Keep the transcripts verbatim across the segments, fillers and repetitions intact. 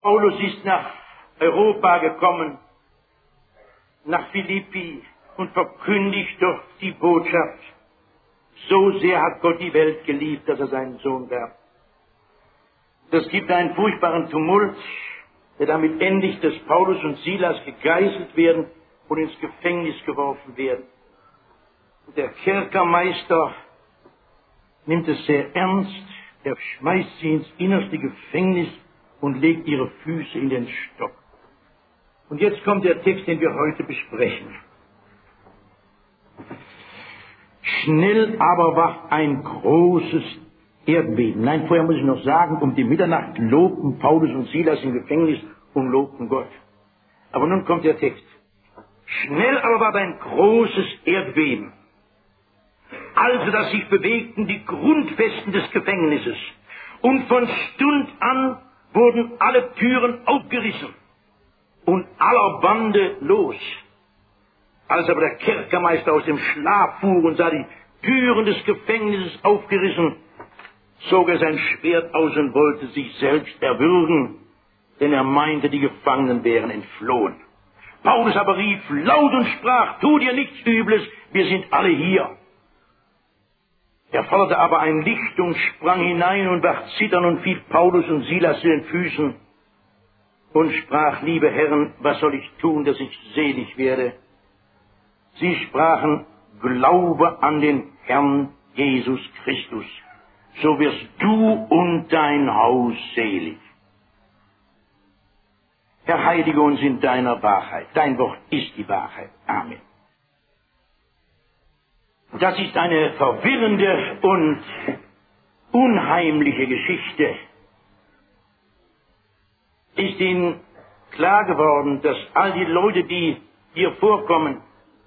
Paulus ist nach Europa gekommen, nach Philippi, und verkündigt dort die Botschaft. So sehr hat Gott die Welt geliebt, dass er seinen Sohn gab. Das gibt einen furchtbaren Tumult, der damit endigt, dass Paulus und Silas gegeißelt werden und ins Gefängnis geworfen werden. Und der Kerkermeister nimmt es sehr ernst, er schmeißt sie ins innerste Gefängnis und legt ihre Füße in den Stock. Und jetzt kommt der Text, den wir heute besprechen. Schnell aber war ein großes Erdbeben. Nein, vorher muss ich noch sagen, um die Mitternacht lobten Paulus und Silas im Gefängnis und lobten Gott. Aber nun kommt der Text. Schnell aber war ein großes Erdbeben, also dass sich bewegten die Grundfesten des Gefängnisses. Und von Stund an wurden alle Türen aufgerissen und aller Bande los. Als aber der Kerkermeister aus dem Schlaf fuhr und sah die Türen des Gefängnisses aufgerissen, zog er sein Schwert aus und wollte sich selbst erwürgen, denn er meinte, die Gefangenen wären entflohen. Paulus aber rief laut und sprach, tu dir nichts Übles, wir sind alle hier. Er forderte aber ein Licht und sprang hinein und ward zittern und fiel Paulus und Silas zu den Füßen und sprach, liebe Herren, was soll ich tun, dass ich selig werde? Sie sprachen, glaube an den Herrn Jesus Christus, so wirst du und dein Haus selig. Herr, heilige uns in deiner Wahrheit. Dein Wort ist die Wahrheit. Amen. Das ist eine verwirrende und unheimliche Geschichte. Ist Ihnen klar geworden, dass all die Leute, die hier vorkommen,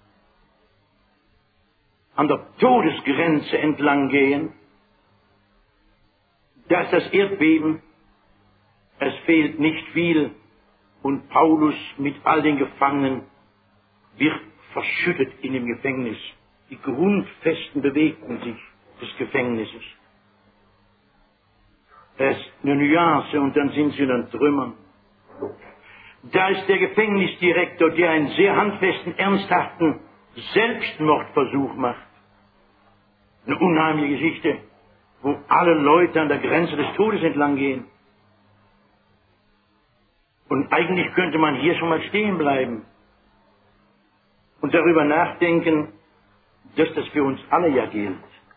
an der Todesgrenze entlang gehen? Da ist das Erdbeben, es fehlt nicht viel, und Paulus mit all den Gefangenen wird verschüttet in dem Gefängnis. Die Grundfesten bewegten sich des Gefängnisses. Es ist eine Nuance und dann sind sie in den Trümmern. Da ist der Gefängnisdirektor, der einen sehr handfesten, ernsthaften Selbstmordversuch macht. Eine unheimliche Geschichte, wo alle Leute an der Grenze des Todes entlang gehen. Und eigentlich könnte man hier schon mal stehen bleiben und darüber nachdenken, dass das für uns alle ja gilt.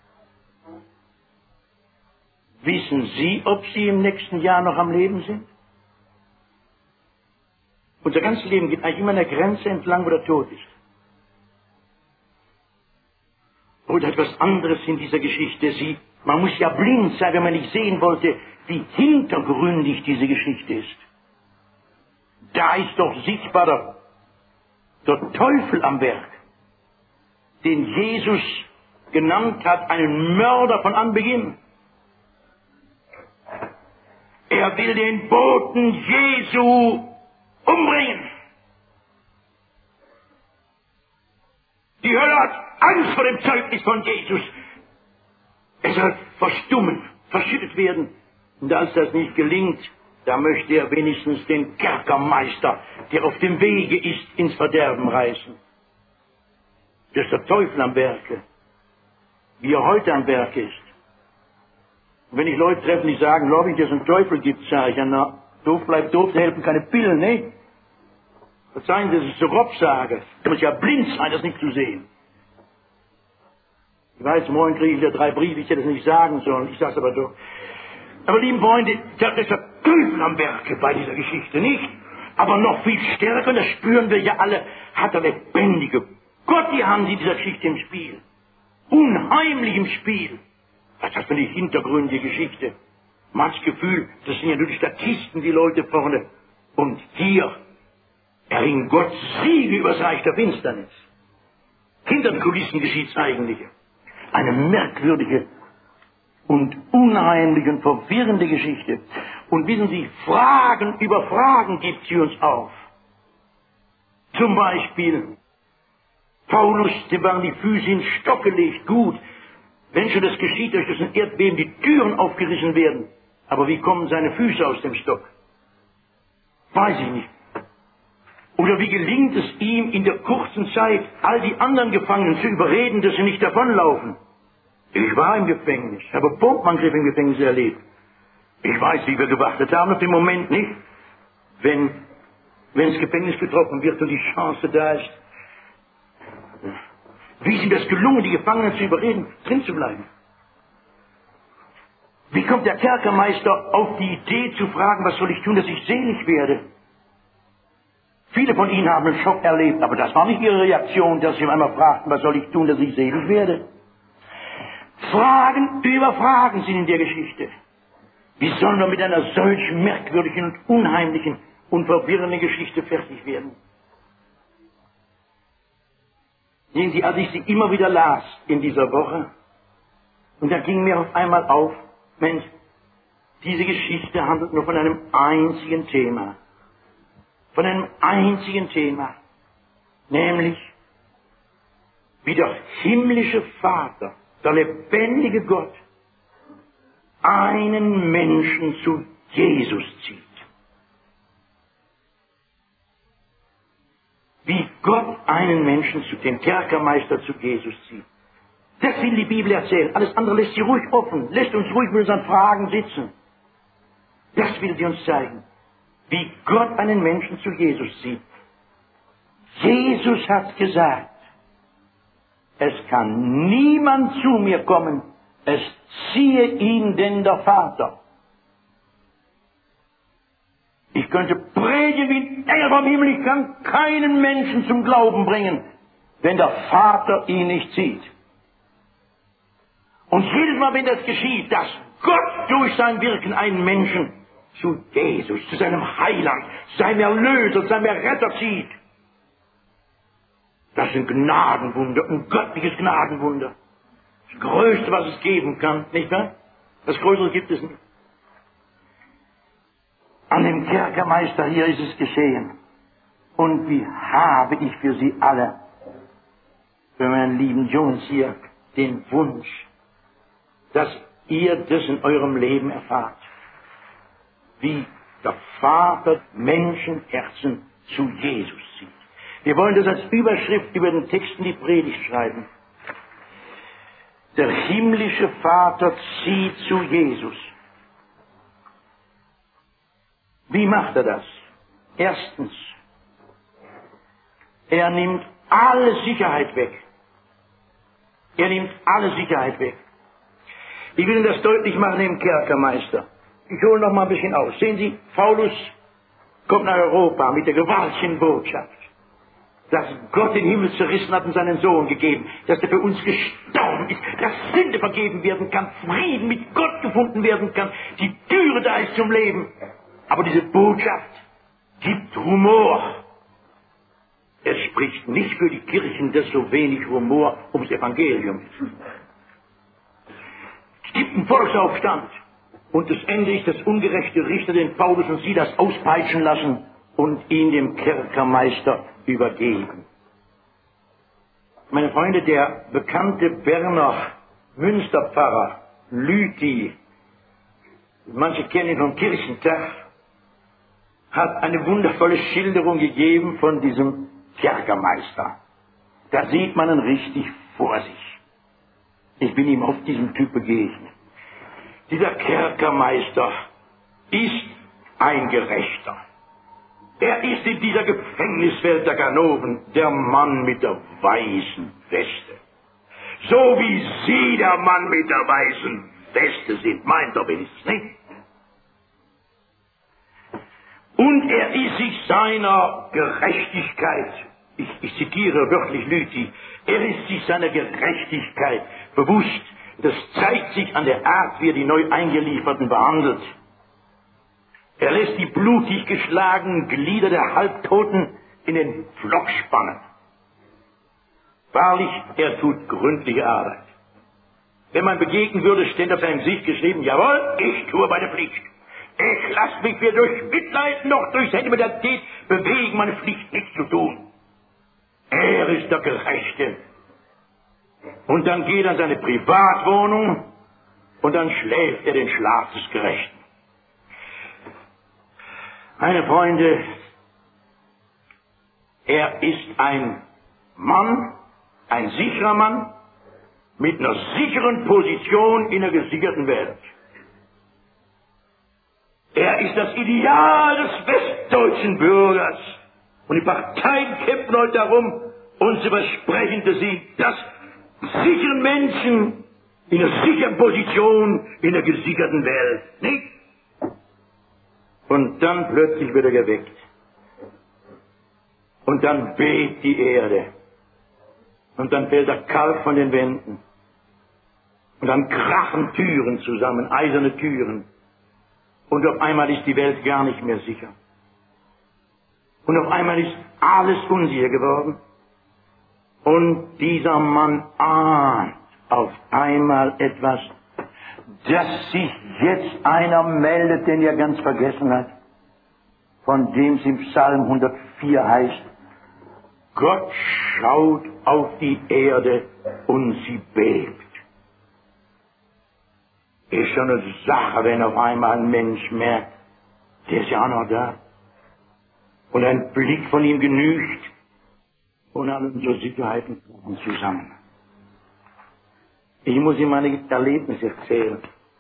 Wissen Sie, ob Sie im nächsten Jahr noch am Leben sind? Unser ganzes Leben geht eigentlich immer an der Grenze entlang, wo der Tod ist. Oder etwas anderes in dieser Geschichte. Sie, man muss ja blind sein, wenn man nicht sehen wollte, wie hintergründig diese Geschichte ist. Da ist doch sichtbar der, der Teufel am Werk, den Jesus genannt hat, einen Mörder von Anbeginn. Er will den Boten Jesu umbringen. Die Hölle hat Angst vor dem Zeugnis von Jesus. Er soll verstummen, verschüttet werden. Und als das nicht gelingt, da möchte er wenigstens den Kerkermeister, der auf dem Wege ist, ins Verderben reißen. Das ist der Teufel am Werke, wie er heute am Werke ist. Und wenn ich Leute treffe, die sagen, glaube ich, dass es einen Teufel gibt, sage ich, ja, na, doof bleibt doof, da helfen keine Pillen, ne? Verzeihen Sie, dass ich so grob sage. Du musst ja blind sein, das nicht zu sehen. Ich weiß, morgen kriege ich wieder drei Briefe, ich hätte das nicht sagen sollen, ich sage es aber doch. Aber lieben Freunde, das ist der Teufel am Werke bei dieser Geschichte, nicht? Aber noch viel stärker, und das spüren wir ja alle, hat der lebendige Gott die Hand in dieser Geschichte im Spiel. Unheimlich im Spiel. Was ist das für eine hintergründige Geschichte? Man hat das Gefühl, das sind ja nur die Statisten, die Leute vorne. Und hier erringt Gott Siege über das Reich der Finsternis. Hinter den Kulissen geschieht es eigentlich. Eine merkwürdige und unheimliche und verwirrende Geschichte. Und wissen Sie, Fragen über Fragen gibt sie uns auf. Zum Beispiel, Paulus, dem waren die Füße in den Stock gelegt. Gut, wenn schon das geschieht, durch das Erdbeben die Türen aufgerissen werden. Aber wie kommen seine Füße aus dem Stock? Weiß ich nicht. Oder wie gelingt es ihm in der kurzen Zeit, all die anderen Gefangenen zu überreden, dass sie nicht davonlaufen? Ich war im Gefängnis, habe Bombenangriffe im Gefängnis erlebt. Ich weiß, wie wir gewartet haben auf den Moment, nicht? Wenn, wenn das Gefängnis getroffen wird und die Chance da ist. Wie ist ihm das gelungen, die Gefangenen zu überreden, drin zu bleiben? Wie kommt der Kerkermeister auf die Idee zu fragen, was soll ich tun, dass ich selig werde? Viele von Ihnen haben einen Schock erlebt, aber das war nicht Ihre Reaktion, dass Sie einmal fragten, was soll ich tun, dass ich selig werde? Fragen über Fragen sind in der Geschichte. Wie sollen wir mit einer solch merkwürdigen und unheimlichen und verwirrenden Geschichte fertig werden? Sehen Sie, als ich sie immer wieder las in dieser Woche, und da ging mir auf einmal auf, Mensch, diese Geschichte handelt nur von einem einzigen Thema. Von einem einzigen Thema. Nämlich, wie der himmlische Vater, der lebendige Gott, einen Menschen zu Jesus zieht. Wie Gott einen Menschen zu dem Kerkermeister zu Jesus zieht. Das will die Bibel erzählen. Alles andere lässt sie ruhig offen. Lässt uns ruhig mit unseren Fragen sitzen. Das will sie uns zeigen. Wie Gott einen Menschen zu Jesus zieht. Jesus hat gesagt, es kann niemand zu mir kommen, es ziehe ihn denn der Vater. Ich könnte predigen wie ein Engel vom Himmel, ich kann keinen Menschen zum Glauben bringen, wenn der Vater ihn nicht zieht. Und jedes Mal, wenn das geschieht, dass Gott durch sein Wirken einen Menschen zu Jesus, zu seinem Heiland, zu seinem Erlöser, zu seinem Retter zieht, das ist ein Gnadenwunder, ein göttliches Gnadenwunder. Das Größte, was es geben kann, nicht wahr? Das Größere gibt es nicht. An dem Kerkermeister hier ist es geschehen. Und wie habe ich für Sie alle, für meinen lieben Jungs hier, den Wunsch, dass ihr das in eurem Leben erfahrt. Wie der Vater Menschenherzen zu Jesus zieht. Wir wollen das als Überschrift über den Text in die Predigt schreiben. Der himmlische Vater zieht zu Jesus. Wie macht er das? Erstens, er nimmt alle Sicherheit weg. Er nimmt alle Sicherheit weg. Ich will Ihnen das deutlich machen im Kerkermeister. Ich hole noch mal ein bisschen aus. Sehen Sie, Paulus kommt nach Europa mit der gewaltigen Botschaft, dass Gott den Himmel zerrissen hat und seinen Sohn gegeben, dass er für uns gestorben ist, dass Sünde vergeben werden kann, Frieden mit Gott gefunden werden kann, die Türe da ist zum Leben. Aber diese Botschaft gibt Humor. Es spricht nicht für die Kirchen, dass so wenig Humor ums Evangelium ist. Es gibt einen Volksaufstand. Und das Ende ist, dass ungerechte Richter den Paulus und Silas auspeitschen lassen und ihn dem Kerkermeister übergeben. Meine Freunde, der bekannte Berner Münsterpfarrer Lüthi, manche kennen ihn vom Kirchentag, hat eine wundervolle Schilderung gegeben von diesem Kerkermeister. Da sieht man ihn richtig vor sich. Ich bin ihm auf diesem Typ begegnet. Dieser Kerkermeister ist ein Gerechter. Er ist in dieser Gefängniswelt der Ganoven der Mann mit der weißen Weste. So wie Sie der Mann mit der weißen Weste sind, meint er wenigstens nicht. Und er ist sich seiner Gerechtigkeit, ich, ich zitiere wörtlich Lüthi, er ist sich seiner Gerechtigkeit bewusst. Das zeigt sich an der Art, wie er die neu Eingelieferten behandelt. Er lässt die blutig geschlagenen Glieder der Halbtoten in den Pflock spannen. Wahrlich, er tut gründliche Arbeit. Wenn man begegnen würde, steht auf seinem Gesicht geschrieben, jawohl, ich tue meine Pflicht. Ich lasse mich weder durch Mitleid noch durch Sentimentalität bewegen, meine Pflicht nicht zu tun. Er ist der Gerechte. Und dann geht er in seine Privatwohnung und dann schläft er den Schlaf des Gerechten. Meine Freunde, er ist ein Mann, ein sicherer Mann, mit einer sicheren Position in der gesicherten Welt. Er ist das Ideal des westdeutschen Bürgers. Und die Parteien kämpfen heute darum, uns zu versprechen, dass sie das sicheren Menschen in einer sicheren Position in der gesicherten Welt, nicht? Und dann plötzlich wird er geweckt. Und dann bebt die Erde. Und dann fällt der Kalk von den Wänden. Und dann krachen Türen zusammen, eiserne Türen. Und auf einmal ist die Welt gar nicht mehr sicher. Und auf einmal ist alles unsicher geworden. Und dieser Mann ahnt auf einmal etwas, dass sich jetzt einer meldet, den er ganz vergessen hat, von dem es im Psalm hundertvier heißt, Gott schaut auf die Erde und sie bebt. Ist schon eine Sache, wenn auf einmal ein Mensch merkt, der ist ja auch noch da. Und ein Blick von ihm genügt und alle unsere Sicherheiten kommen zusammen. Ich muss ihm meine Erlebnisse erzählen.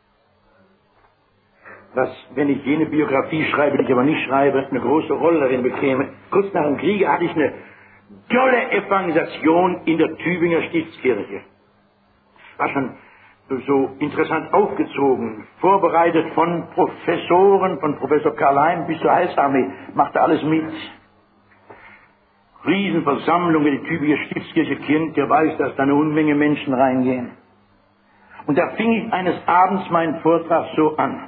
Was, wenn ich jene Biografie schreibe, die ich aber nicht schreibe, eine große Rolle darin bekäme. Kurz nach dem Kriege hatte ich eine tolle Evangelisation in der Tübinger Stiftskirche. War schon so interessant aufgezogen, vorbereitet von Professoren, von Professor Karl Heim bis zur Heilsarmee, machte alles mit. Riesenversammlung in die Tübinger Stiftskirche, Kind, der weiß, dass da eine Unmenge Menschen reingehen. Und da fing ich eines Abends meinen Vortrag so an.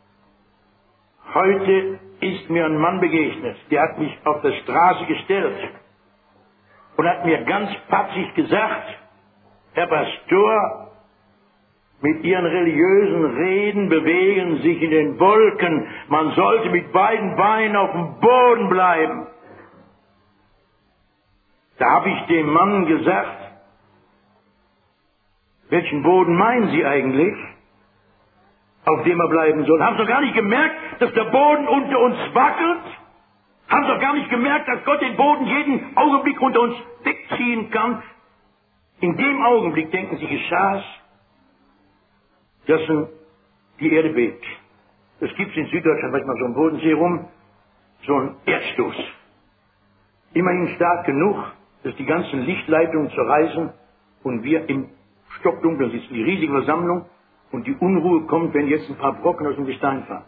Heute ist mir ein Mann begegnet, der hat mich auf der Straße gestellt und hat mir ganz patzig gesagt, Herr Pastor, mit Ihren religiösen Reden bewegen sich in den Wolken, man sollte mit beiden Beinen auf dem Boden bleiben. Da habe ich dem Mann gesagt, welchen Boden meinen Sie eigentlich, auf dem er bleiben soll? Haben Sie doch gar nicht gemerkt, dass der Boden unter uns wackelt? Haben Sie doch gar nicht gemerkt, dass Gott den Boden jeden Augenblick unter uns wegziehen kann? In dem Augenblick, denken Sie, geschah's, dass die Erde bebt. Es gibt in Süddeutschland manchmal so am Bodensee rum, so einen Erdstoß. Immerhin stark genug, dass die ganzen Lichtleitungen zerreißen und wir im Stockdunkeln sitzen, die riesige Versammlung, und die Unruhe kommt, wenn jetzt ein paar Brocken aus dem Gestein fallen.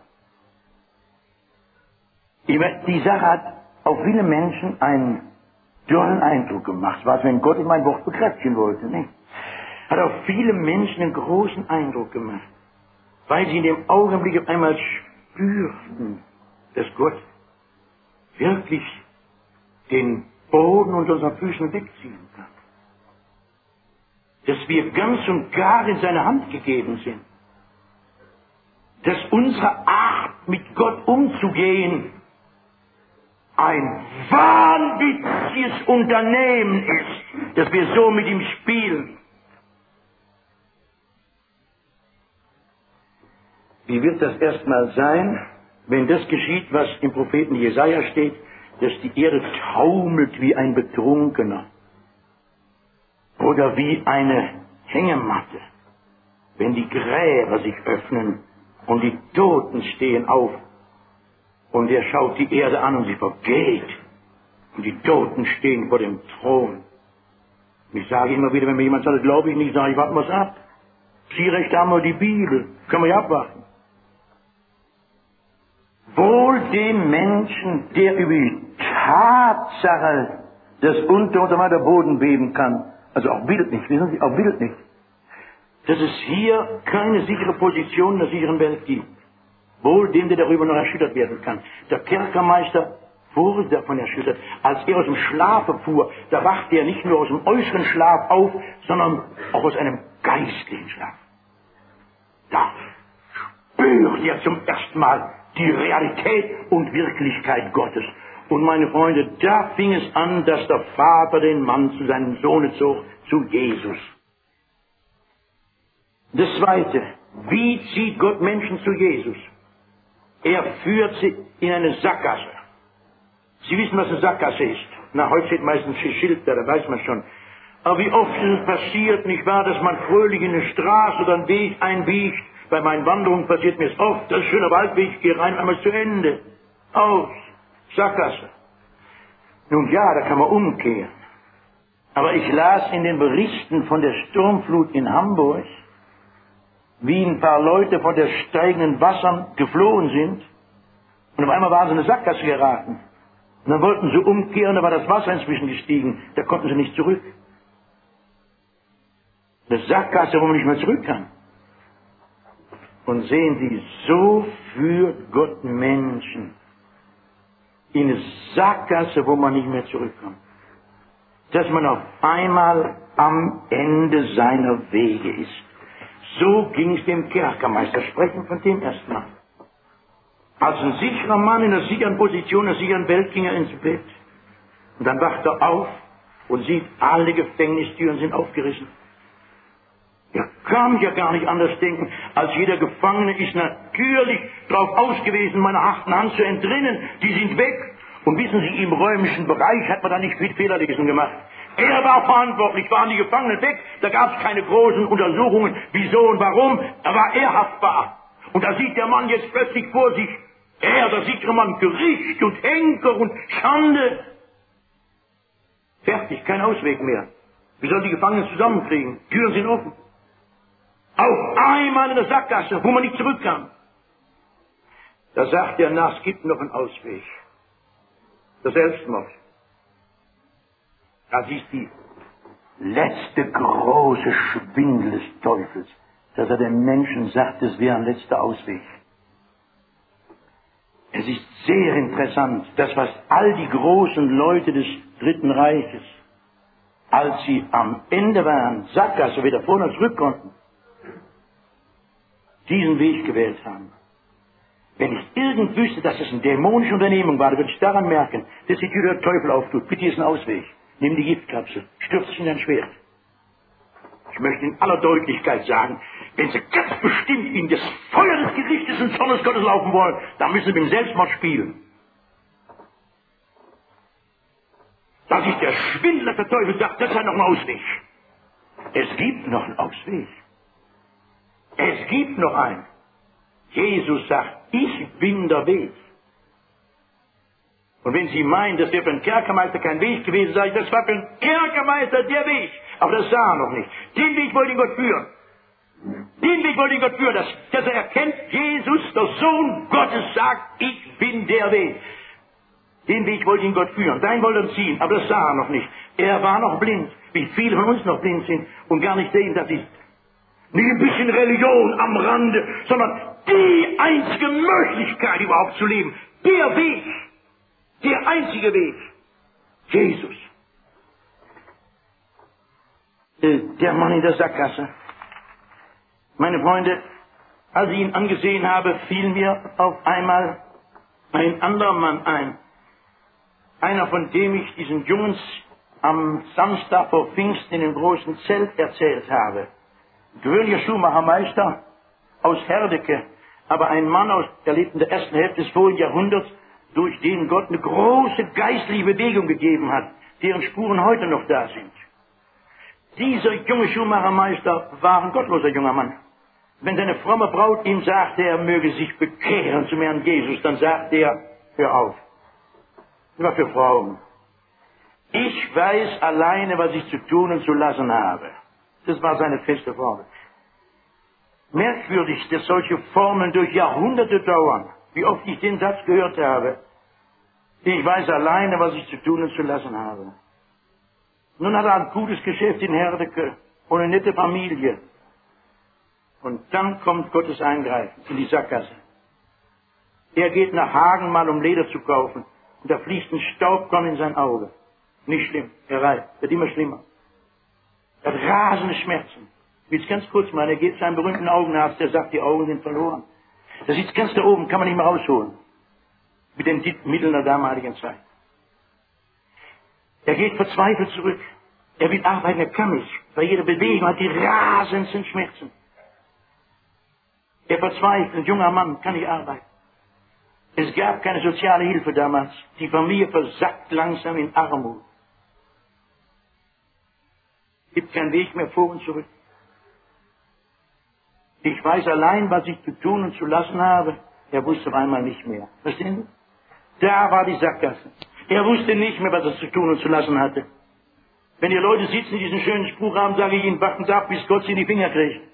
Die Sache hat auf viele Menschen einen tollen Eindruck gemacht. Es war, als wenn Gott in mein Wort bekräftigen wollte, nicht? Hat auf viele Menschen einen großen Eindruck gemacht, weil sie in dem Augenblick auf einmal spürten, dass Gott wirklich den Boden unter unseren Füßen wegziehen kann. Dass wir ganz und gar in seine Hand gegeben sind. Dass unsere Art, mit Gott umzugehen, ein wahnwitziges Unternehmen ist, dass wir so mit ihm spielen. Wie wird das erstmal sein, wenn das geschieht, was im Propheten Jesaja steht, dass die Erde taumelt wie ein Betrunkener oder wie eine Hängematte, wenn die Gräber sich öffnen und die Toten stehen auf und er schaut die Erde an und sie vergeht und die Toten stehen vor dem Thron. Und ich sage immer wieder, wenn mir jemand sagt, das glaube ich nicht, sage ich, warten wir es ab. Sie recht haben wir die Bibel, können wir ja abwarten. Wohl dem Menschen, der über die Tatsache, dass unter unter der Boden beben kann, also auch wild nicht, wissen Sie, auch wild nicht, dass es hier keine sichere Position in der sicheren Welt gibt. Wohl dem, der darüber noch erschüttert werden kann. Der Kerkermeister wurde davon erschüttert. Als er aus dem Schlafe fuhr, da wachte er nicht nur aus dem äußeren Schlaf auf, sondern auch aus einem geistlichen Schlaf. Da spürte er zum ersten Mal die Realität und Wirklichkeit Gottes. Und meine Freunde, da fing es an, dass der Vater den Mann zu seinem Sohne zog, zu Jesus. Das Zweite, wie zieht Gott Menschen zu Jesus? Er führt sie in eine Sackgasse. Sie wissen, was eine Sackgasse ist. Na, heute steht meistens ein Schild da, da weiß man schon. Aber wie oft ist es passiert, nicht wahr, dass man fröhlich in eine Straße oder einen Weg einbiegt. Bei meinen Wanderungen passiert mir es oft, das ist ein schöner Waldweg, ich gehe rein, einmal zu Ende. Aus. Sackgasse. Nun ja, da kann man umkehren. Aber ich las in den Berichten von der Sturmflut in Hamburg, wie ein paar Leute von der steigenden Wassern geflohen sind. Und auf einmal waren sie in eine Sackgasse geraten. Und dann wollten sie umkehren, da war das Wasser inzwischen gestiegen. Da konnten sie nicht zurück. Eine Sackgasse, wo man nicht mehr zurück kann. Und sehen Sie, so führt Gott Menschen in eine Sackgasse, wo man nicht mehr zurückkommt. Dass man auf einmal am Ende seiner Wege ist. So ging es dem Kerkermeister. Sprechen von dem erstmal. Als ein sicherer Mann in einer sicheren Position, einer sicheren Welt ging er ins Bett. Und dann wacht er auf und sieht, alle Gefängnistüren sind aufgerissen. Er kann ja gar nicht anders denken, als jeder Gefangene ist natürlich darauf ausgewiesen, meine harten Hand zu entrinnen. Die sind weg. Und wissen Sie, im römischen Bereich hat man da nicht viel Fehlerlesen gemacht. Er war verantwortlich, waren die Gefangenen weg. Da gab es keine großen Untersuchungen, wieso und warum. Da war er haftbar. Und da sieht der Mann jetzt plötzlich vor sich, er, da sieht der Mann Gericht und Henker und Schande. Fertig, kein Ausweg mehr. Wie soll die Gefangenen zusammenkriegen? Türen sind offen. Auf einmal in der Sackgasse, wo man nicht zurückkam. Da sagt er nach, es gibt noch einen Ausweg. Der Selbstmord. Das ist die letzte große Schwindel des Teufels, dass er den Menschen sagt, es wäre ein letzter Ausweg. Es ist sehr interessant, dass was all die großen Leute des Dritten Reiches, als sie am Ende waren, Sackgasse, weder vor noch zurück konnten, diesen Weg gewählt haben. Wenn ich irgend wüsste, dass es eine dämonische Unternehmung war, dann würde ich daran merken, dass die Tür der Teufel auftut. Bitte, hier ist ein Ausweg. Nimm die Giftkapsel, stürz dich in dein Schwert. Ich möchte in aller Deutlichkeit sagen, wenn Sie ganz bestimmt in das Feuer des Gerichtes und Zornes Gottes laufen wollen, dann müssen Sie mit dem Selbstmord spielen. Das ist der Schwindel, dass der Teufel sagt, das sei noch ein Ausweg. Es gibt noch einen Ausweg. Es gibt noch einen. Jesus sagt, ich bin der Weg. Und wenn Sie meinen, das wäre für einen Kerkermeister kein Weg gewesen, sage ich, das war für einen Kerkermeister der Weg. Aber das sah er noch nicht. Den Weg wollte ihn Gott führen. Den Weg wollte ihn Gott führen, dass, dass er erkennt, Jesus, der Sohn Gottes, sagt, ich bin der Weg. Den Weg wollte ihn Gott führen. Dahin wollte er ziehen, aber das sah er noch nicht. Er war noch blind, wie viele von uns noch blind sind und gar nicht sehen, das ist nicht ein bisschen Religion am Rande, sondern die einzige Möglichkeit, überhaupt zu leben. Der Weg. Der einzige Weg. Jesus. Äh, der Mann in der Sackgasse. Meine Freunde, als ich ihn angesehen habe, fiel mir auf einmal ein anderer Mann ein. Einer, von dem ich diesen Jungs am Samstag vor Pfingsten in dem großen Zelt erzählt habe. Gewöhnlicher Schuhmachermeister aus Herdecke, aber ein Mann, aus, der lebt in der ersten Hälfte des vorigen Jahrhunderts, durch den Gott eine große geistliche Bewegung gegeben hat, deren Spuren heute noch da sind. Dieser junge Schuhmachermeister war ein gottloser junger Mann. Wenn seine fromme Braut ihm sagte, er möge sich bekehren zum Herrn Jesus, dann sagte er, hör auf. Das war für Frauen. Ich weiß alleine, was ich zu tun und zu lassen habe. Das war seine feste Formel. Merkwürdig, dass solche Formeln durch Jahrhunderte dauern. Wie oft ich den Satz gehört habe. Ich weiß alleine, was ich zu tun und zu lassen habe. Nun hat er ein gutes Geschäft in Herdecke und eine nette Familie. Und dann kommt Gottes Eingreifen in die Sackgasse. Er geht nach Hagen mal, um Leder zu kaufen. Und da fließt ein Staubkorn in sein Auge. Nicht schlimm, er reibt, wird immer schlimmer. Er hat rasende Schmerzen. Ich will es ganz kurz mal, er geht zu einem berühmten Augenarzt, der sagt, die Augen sind verloren. Das sitzt ganz da oben, kann man nicht mehr rausholen. Mit den Mitteln der damaligen Zeit. Er geht verzweifelt zurück. Er will arbeiten, er kann nicht. Bei jeder Bewegung hat die rasendsten Schmerzen. Er verzweifelt, ein junger Mann, kann nicht arbeiten. Es gab keine soziale Hilfe damals. Die Familie versackt langsam in Armut. Es gibt keinen Weg mehr vor und zurück. Ich weiß allein, was ich zu tun und zu lassen habe. Er wusste auf einmal nicht mehr. Verstehen Sie? Da war die Sackgasse. Er wusste nicht mehr, was er zu tun und zu lassen hatte. Wenn die Leute sitzen, die diesen schönen Spruch haben, sage ich ihnen, warten Sie ab, bis Gott sie in die Finger kriegt.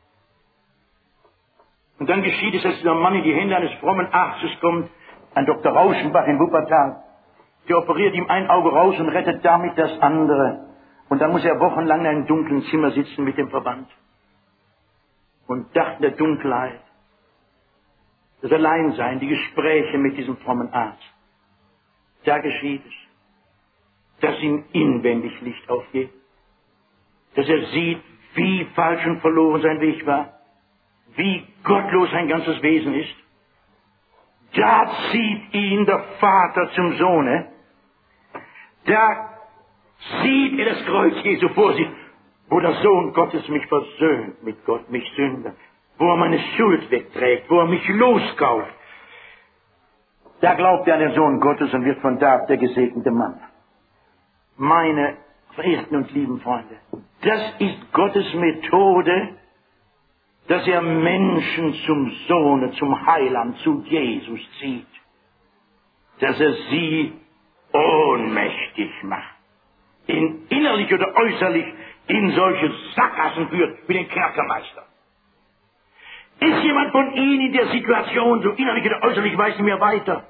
Und dann geschieht es, dass dieser Mann in die Hände eines frommen Arztes kommt, ein Doktor Rauschenbach in Wuppertal. Der operiert ihm ein Auge raus und rettet damit das andere. Und dann muss er wochenlang in einem dunklen Zimmer sitzen mit dem Verband. Und dacht in der Dunkelheit, das Alleinsein, die Gespräche mit diesem frommen Arzt. Da geschieht es, dass ihm inwendig Licht aufgeht. Dass er sieht, wie falsch und verloren sein Weg war. Wie gottlos sein ganzes Wesen ist. Da zieht ihn der Vater zum Sohne. Da sieht er das Kreuz Jesu vor sich, wo der Sohn Gottes mich versöhnt mit Gott, mich Sünder, wo er meine Schuld wegträgt, wo er mich loskauft. Da glaubt er an den Sohn Gottes und wird von da ab der gesegnete Mann. Meine verehrten und lieben Freunde, das ist Gottes Methode, dass er Menschen zum Sohne, zum Heiland, zu Jesus zieht. Dass er sie ohnmächtig macht. In innerlich oder äußerlich in solche Sackgassen führt, wie den Kerkermeister. Ist jemand von Ihnen in der Situation, so innerlich oder äußerlich, weiß nicht mehr weiter?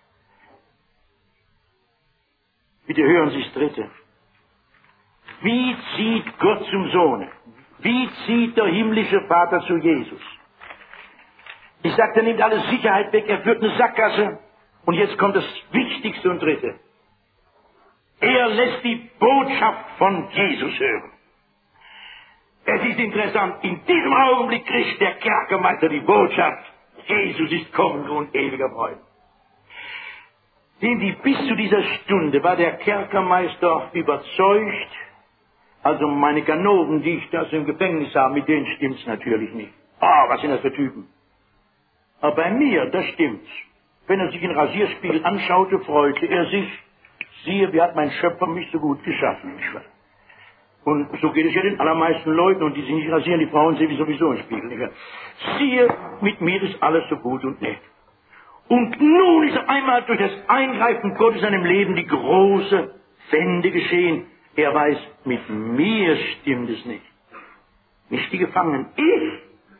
Bitte hören Sie das Dritte. Wie zieht Gott zum Sohne? Wie zieht der himmlische Vater zu Jesus? Ich sagte, er nimmt alle Sicherheit weg, er führt eine Sackgasse. Und jetzt kommt das Wichtigste und Dritte. Er lässt die Botschaft von Jesus hören. Es ist interessant, in diesem Augenblick kriegt der Kerkermeister die Botschaft, Jesus ist kommender und ewiger Freund. Sehen Sie, bis zu dieser Stunde war der Kerkermeister überzeugt, also meine Ganoven, die ich da so im Gefängnis habe, mit denen stimmt's natürlich nicht. Ah, was sind das für Typen? Aber bei mir, das stimmt's. Wenn er sich in den Rasierspiegel anschaute, freute er sich. Siehe, wie hat mein Schöpfer mich so gut geschaffen. Und so geht es ja den allermeisten Leuten, und die sich nicht rasieren, die Frauen sehen sowieso im Spiegel. Siehe, mit mir ist alles so gut und nett. Und nun ist einmal durch das Eingreifen Gottes in seinem Leben die große Wende geschehen. Er weiß, mit mir stimmt es nicht. Nicht die Gefangenen. Ich.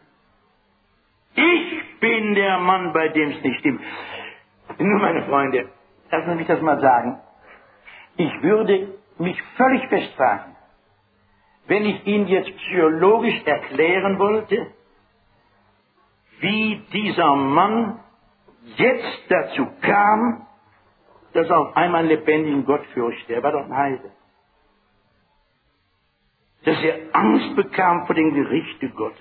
Ich bin der Mann, bei dem es nicht stimmt. Nun, meine Freunde, lassen Sie mich das mal sagen. Ich würde mich völlig festfahren, wenn ich Ihnen jetzt psychologisch erklären wollte, wie dieser Mann jetzt dazu kam, dass er auf einmal einen lebendigen Gott fürchte. Er war doch ein Heide. Dass er Angst bekam vor den Gerichten Gottes.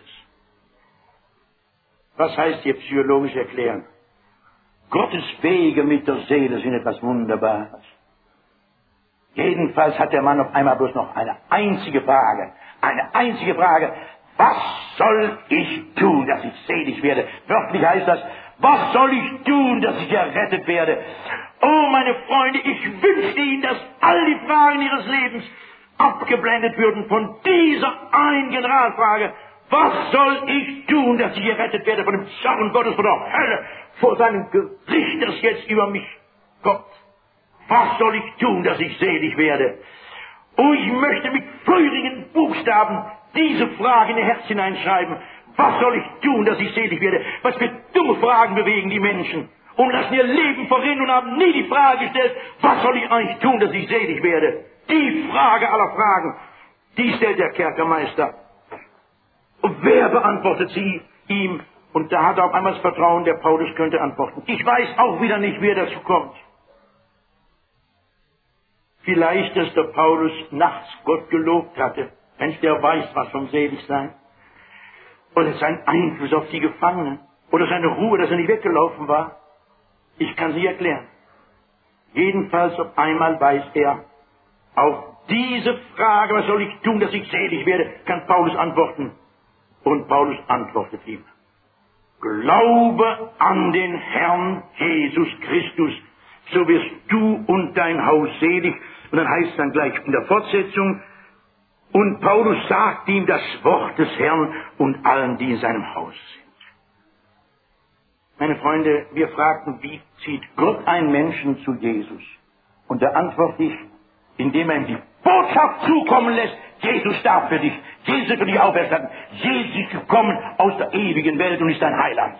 Was heißt hier psychologisch erklären? Gottes Wege mit der Seele sind etwas Wunderbares. Jedenfalls hat der Mann auf einmal bloß noch eine einzige Frage. Eine einzige Frage. Was soll ich tun, dass ich selig werde? Wörtlich heißt das, was soll ich tun, dass ich errettet werde? Oh, meine Freunde, ich wünschte Ihnen, dass all die Fragen Ihres Lebens abgeblendet würden von dieser einen Generalfrage. Was soll ich tun, dass ich errettet werde von dem Zorn Gottes, von der Hölle, vor seinem Gericht, das jetzt über mich kommt? Was soll ich tun, dass ich selig werde? Oh, ich möchte mit feurigen Buchstaben diese Frage in ihr Herz hineinschreiben. Was soll ich tun, dass ich selig werde? Was für dumme Fragen bewegen die Menschen und lassen ihr Leben verrinnen und haben nie die Frage gestellt, was soll ich eigentlich tun, dass ich selig werde? Die Frage aller Fragen, die stellt der Kerkermeister. Und wer beantwortet sie ihm? Und da hat er auf einmal das Vertrauen, der Paulus könnte antworten. Ich weiß auch wieder nicht, wer dazu kommt. Vielleicht, dass der Paulus nachts Gott gelobt hatte. Mensch, der weiß was vom Seligsein. Oder sein Einfluss auf die Gefangenen. Oder seine Ruhe, dass er nicht weggelaufen war. Ich kann sie erklären. Jedenfalls auf einmal weiß er, auf diese Frage, was soll ich tun, dass ich selig werde, kann Paulus antworten. Und Paulus antwortet ihm. Glaube an den Herrn Jesus Christus, so wirst du und dein Haus selig. Und dann heißt es dann gleich in der Fortsetzung, und Paulus sagt ihm das Wort des Herrn und allen, die in seinem Haus sind. Meine Freunde, wir fragten, wie zieht Gott einen Menschen zu Jesus? Und da antworte ich, indem er ihm die Botschaft zukommen lässt, Jesus starb für dich, Jesus ist für dich auferstanden, Jesus ist gekommen aus der ewigen Welt und ist dein Heiland.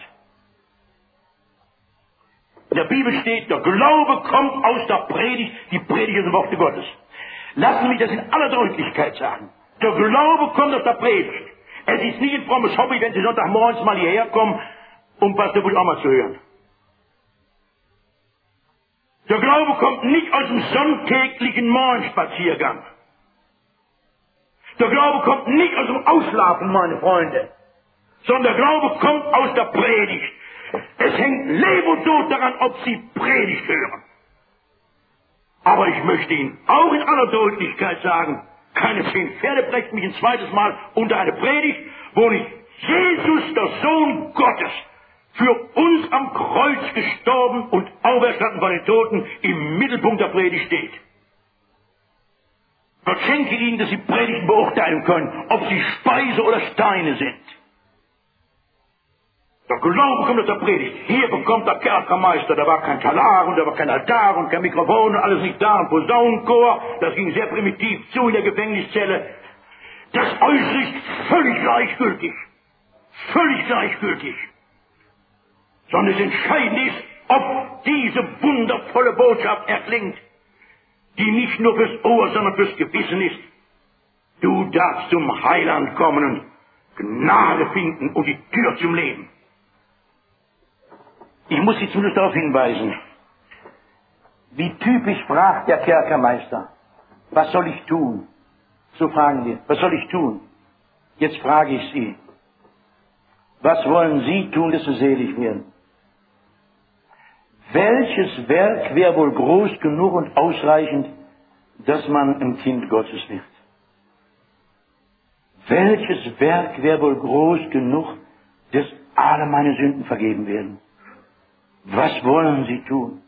In der Bibel steht, der Glaube kommt aus der Predigt, die Predigt ist das Wort Gottes. Lassen Sie mich das in aller Deutlichkeit sagen. Der Glaube kommt aus der Predigt. Es ist nicht ein frommes Hobby, wenn Sie Sonntagmorgens mal hierher kommen, um Pastor Busch auch mal zu hören. Der Glaube kommt nicht aus dem sonntäglichen Morgenspaziergang. Der Glaube kommt nicht aus dem Ausschlafen, meine Freunde, sondern der Glaube kommt aus der Predigt. Es hängt Leben und Tod daran, ob Sie Predigt hören. Aber ich möchte Ihnen auch in aller Deutlichkeit sagen, keine zehn Pferde brechen mich ein zweites Mal unter eine Predigt, wo nicht Jesus, der Sohn Gottes, für uns am Kreuz gestorben und auferstanden von den Toten, im Mittelpunkt der Predigt steht. Gott schenke Ihnen, dass Sie Predigten beurteilen können, ob sie Speise oder Steine sind. Der Glaube kommt aus der Predigt. Hier bekommt der Kerkermeister, da war kein Talar und da war kein Altar und kein Mikrofon und alles nicht da, ein Posaunenchor, das ging sehr primitiv zu in der Gefängniszelle. Das Äußere ist völlig gleichgültig. Völlig gleichgültig. Sondern das Entscheidende ist, ob diese wundervolle Botschaft erklingt, die nicht nur fürs Ohr, sondern fürs Gewissen ist. Du darfst zum Heiland kommen und Gnade finden und die Tür zum Leben. Ich muss Sie zum Schluss darauf hinweisen, wie typisch fragt der Kerkermeister, was soll ich tun? So fragen wir, was soll ich tun? Jetzt frage ich Sie, was wollen Sie tun, dass Sie selig werden? Welches Werk wäre wohl groß genug und ausreichend, dass man ein Kind Gottes wird? Welches Werk wäre wohl groß genug, dass alle meine Sünden vergeben werden? Was wollen Sie tun?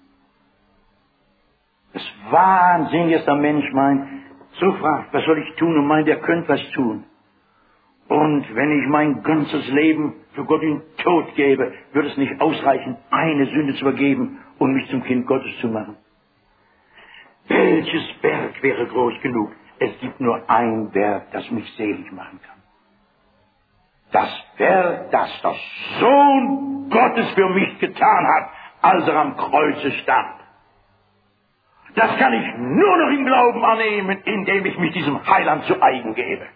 Das Wahnsinn, dass der Mensch meint, so fragt, was soll ich tun? Und meint, er könnte was tun. Und wenn ich mein ganzes Leben für Gott in den Tod gebe, würde es nicht ausreichen, eine Sünde zu vergeben und mich zum Kind Gottes zu machen. Welches Werk wäre groß genug? Es gibt nur ein Werk, das mich selig machen kann. Das Werk, das der Sohn Gottes für mich getan hat, als er am Kreuze starb. Das kann ich nur noch im Glauben annehmen, indem ich mich diesem Heiland zu eigen gebe.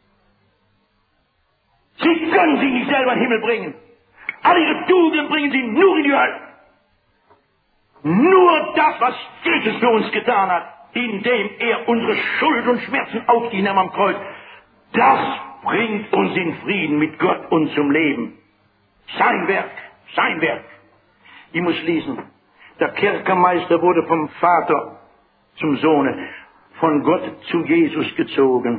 Sie können sich nicht selber in den Himmel bringen. Alle ihre Tugenden bringen sie nur in die Hölle. Nur das, was Jesus für uns getan hat, indem er unsere Schuld und Schmerzen auf sich nahm am Kreuz, das bringt uns in Frieden mit Gott und zum Leben. Sein Werk, sein Werk. Ich muss lesen. Der Kerkermeister wurde vom Vater zum Sohne, von Gott zu Jesus gezogen.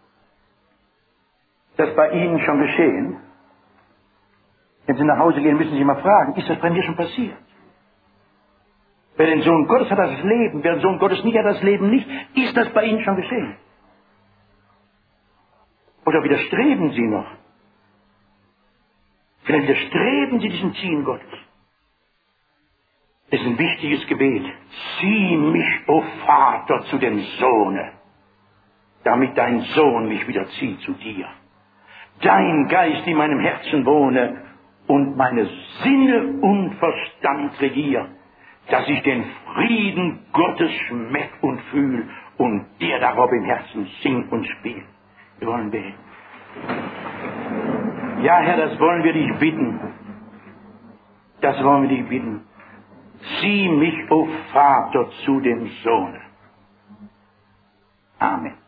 Das bei Ihnen schon geschehen? Wenn Sie nach Hause gehen, müssen Sie mal fragen, ist das bei mir schon passiert? Wer den Sohn Gottes hat, das Leben. Wer den Sohn Gottes nicht hat, das Leben nicht. Ist das bei Ihnen schon geschehen? Oder widerstreben Sie noch? Vielleicht widerstreben Sie diesem Ziehen Gottes. Das ist ein wichtiges Gebet. Zieh mich, o Vater, zu dem Sohne, damit dein Sohn mich wieder zieht zu dir. Dein Geist in meinem Herzen wohne und meine Sinne und Verstand regier, dass ich den Frieden Gottes schmeck und fühl und der darauf im Herzen singt und spielt. Wir wollen beten. Ja, Herr, das wollen wir dich bitten. Das wollen wir dich bitten. Zieh mich, o Vater, zu dem Sohne. Amen.